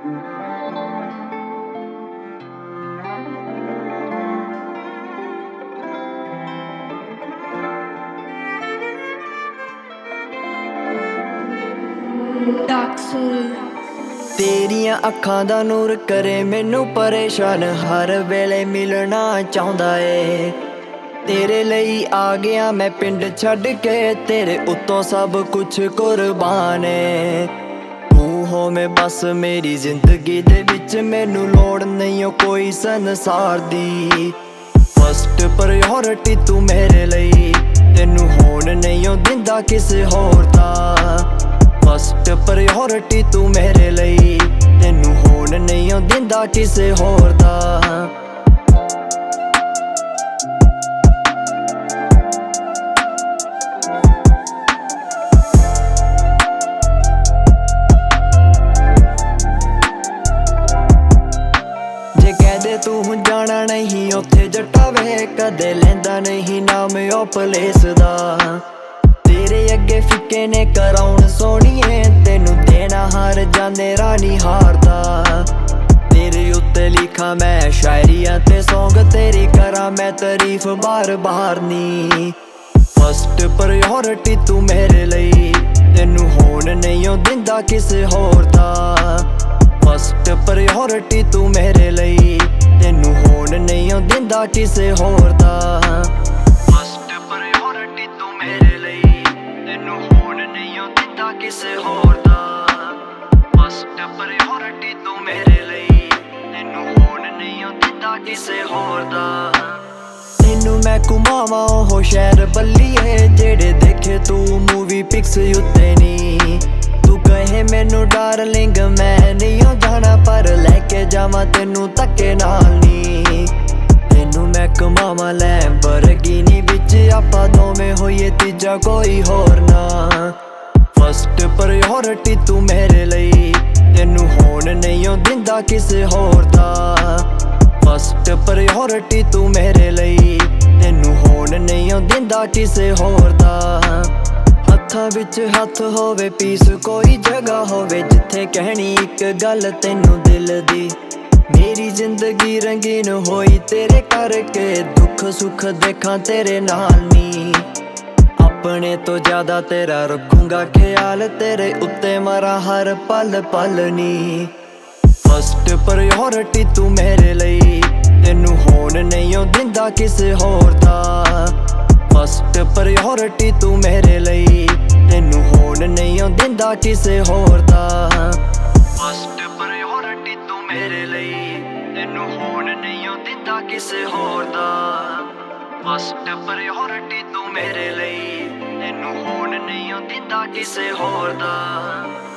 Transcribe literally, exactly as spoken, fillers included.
तेरियां अखां दा नूर करे मैनू परेशान, हर वेले मिलना चाहुंदा ए। तेरे लई आ गया मैं पिंड छड्ड के, तेरे उत्तों सब कुछ कुर्बान ए। तू होवें बस मेरी जिंदगी दे विच, मैनू लोड़ नहीं कोई संसार दी। फस्ट प्रायोरिटी तू मेरे लई, तेनू होण नहीं दिंदा किसे होर दा। फस्ट प्रायोरिटी तू मेरे लई, तेनू होण नहीं दिंदा किसे होर दा। जे कहदे तू जाना नहीं उत्थे जट्टा वे, कदे लेंदा नहीं नाम ओ प्लेस दा। तेरे अगे फिक्के ने कराउन सोनिए, तेनू देना हार जाने रानी हारदा। तेरे उत्ते लिखा मैं शायरियां ते सॉन्ग, तेरी करा मैं तारीफ बार बार नी। फस्ट प्रायोरिटी तू मेरे लई, तेनू होण नहीं दिंदा किसे होर दा। फस्ट प्रायोरिटी तू मेरे लई, तेनू होण नहीं दिंदा किसे होर दा। फस्ट प्रायोरिटी तू मेरे लई, तेनू होण नहीं दिंदा किसे होर दा। फस्ट प्रायोरिटी तू मेरे लई, तेनू होण नहीं दिंदा किसे होर दा। तेनू मैं घुमावां ओह शहर बल्लीए, जेड़े देखे तू मूवी पिक्स उत्ते नी। तू कहे मैनू डार्लिंग मैं नहीं जाना, पर लैके जावां तेनू धक्के नाल नी। तेनू मैं घुमावां लैम्बोर्गिनी विच, आपां दोवें होइए तीजा कोई होर ना। फस्ट प्रायोरिटी तू मेरे लई, तेनू होण नहीं दिंदा किसे होर दा। फस्ट प्रायोरिटी तू मेरे लई, तेनू होण नहीं दिंदा किसे होर दा। हत्थां विच हत्थ होवे पीस, कोई जगह होवे जिथे कहनी इक गल तेनू दिल दी। मेरी जिंदगी रंगीन होई तेरे करके, दुख सुख देखां तेरे नाल नी। अपने तो ज्यादा तेरा रखूंगा ख्याल, तेरे उत्ते मरा हर पल पल नी। फस्ट प्रायोरिटी तू मेरे लई, तेनू होण नहीं दिंदा किसे होर दा। फस्ट प्रायोरिटी तू मेरे लई, तेनू होण नहीं दिंदा किसे होर दा। फस्ट प्रायोरिटी तू मेरे लई, तेनू होण नहीं दिंदा किसे होर दा। फस्ट प्रायोरिटी तू मेरे लई, तेनू होण नहीं दिंदा किसे होर दा।